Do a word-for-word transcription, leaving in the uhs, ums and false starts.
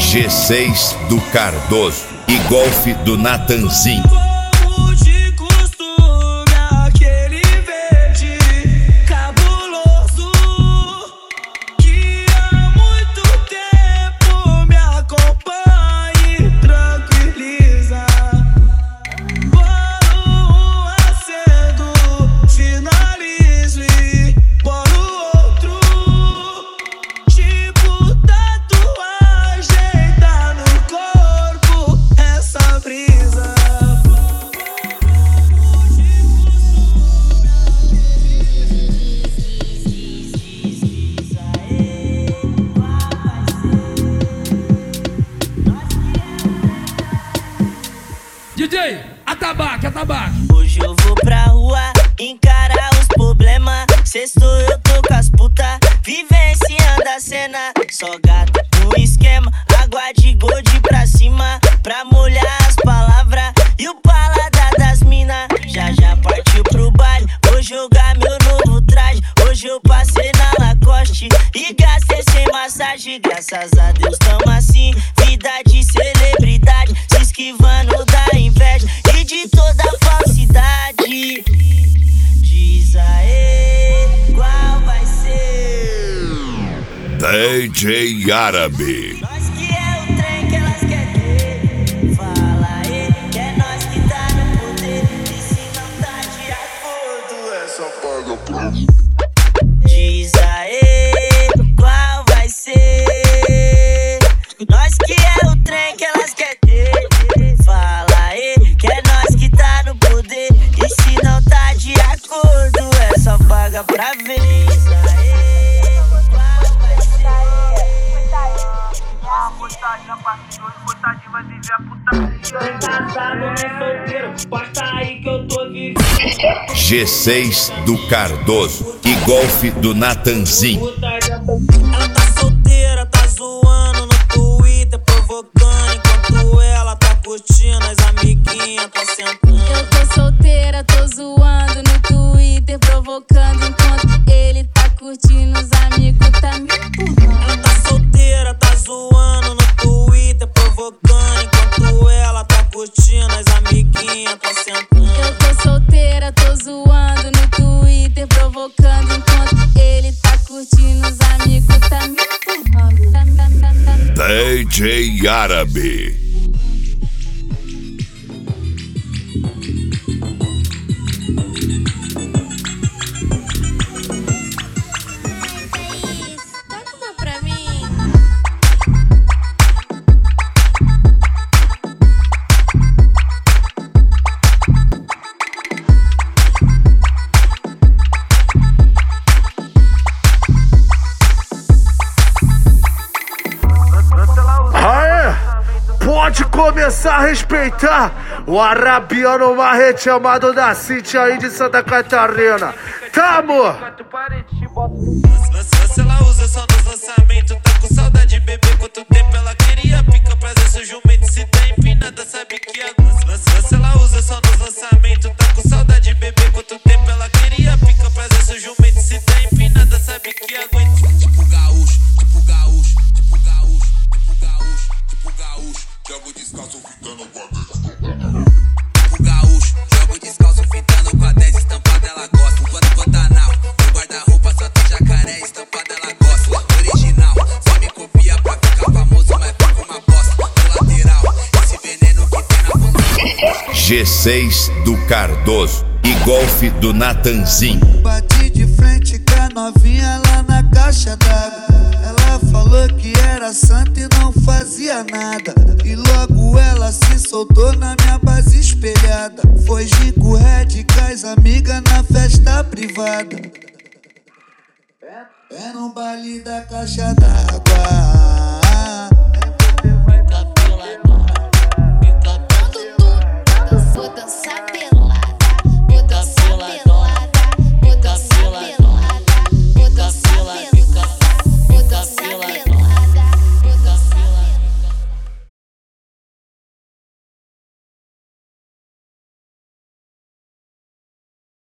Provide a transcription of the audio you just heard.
G seis do Cardoso e Golfe do Natanzinho. D J, atabaque, atabaque. Hoje eu vou pra rua encarar os problemas. Sextou, eu tô com as puta, vivenciando a cena. Só gata no esquema, água de gold pra cima, pra molhar as palavras e o paladar das mina. Já já partiu pro baile, vou jogar meu novo traje. Hoje eu passei na Lacoste e gastei sem massagem. Graças a Deus tamo assim, vida de celebridade, se esquivando da inveja e de toda falsidade. Diz aí, qual vai ser? D J Árabe. Nós que é o trem que elas querem ter. Fala aí, que é nós que tá no poder. E se não tá de acordo, é só paga pra mim. Diz aí, qual vai ser? Nós que é o trem que elas querem ter. Fala aí, que é nós que tá no poder. E se não tá de acordo, é só paga pra ver. Diz aí, qual vai ser? A postagem a partir de hoje, postagem vai viver a putaria. Nem casado, nem solteiro, posta aí que eu tô vivendo. G seis do Cardoso e Golfe do Natanzinho. Ela tá solteira, tá zoando no Twitter, provocando, enquanto ela tá curtindo, as amiguinhas tá sentando. Eu tô solteira, tô zoando no Twitter, provocando, enquanto ele tá curtindo, os amigos tá me empurrando. Ela tá solteira, tá zoando no Twitter, provocando, enquanto ela tá curtindo, as amiguinhas tá sentando. Eu tô solteira, tô zoando no Twitter, provocando, enquanto ele tá curtindo, os amigos tá me empurrando. Tá, tá, tá, tá. D J Árabe. Toca uma pra mim. Aê! Pode começar a respeitar o arabiano marrete chamado da City aí de Santa Catarina. Tá, amor? Lança, ela usa só nos lançamentos. Tá com saudade, bebê, quanto tempo ela queria. Pica pra ser jumento, se tá empinada, sabe que é. Lança, ela usa só nos lançamentos. Tá com saudade, bebê, quanto tempo ela queria. Pica pra ser jumento, se tá empinada, sabe que aguenta. Tipo gaúcho, tipo gaúcho, tipo gaúcho, tipo gaúcho, tipo gaúcho. Jogo descalço, ficando com a dez. Tipo gaúcho, jogo descalço, fitando com a dez. Estampada ela gosta, quando Pantanal. No guarda-roupa só tem jacaré, estampada ela gosta. Original, só me copia pra ficar famoso, mas fica uma bosta. No lateral, esse veneno que tem na ponta. G seis do Cardoso e Golfe do Natanzinho. Bati de frente com a novinha lá na caixa d'água. Ela falou que era santa e não fazia nada. E logo ela se soltou na minha base espelhada. Foi Gico Red com as amigas na festa privada. É no baile da caixa d'água.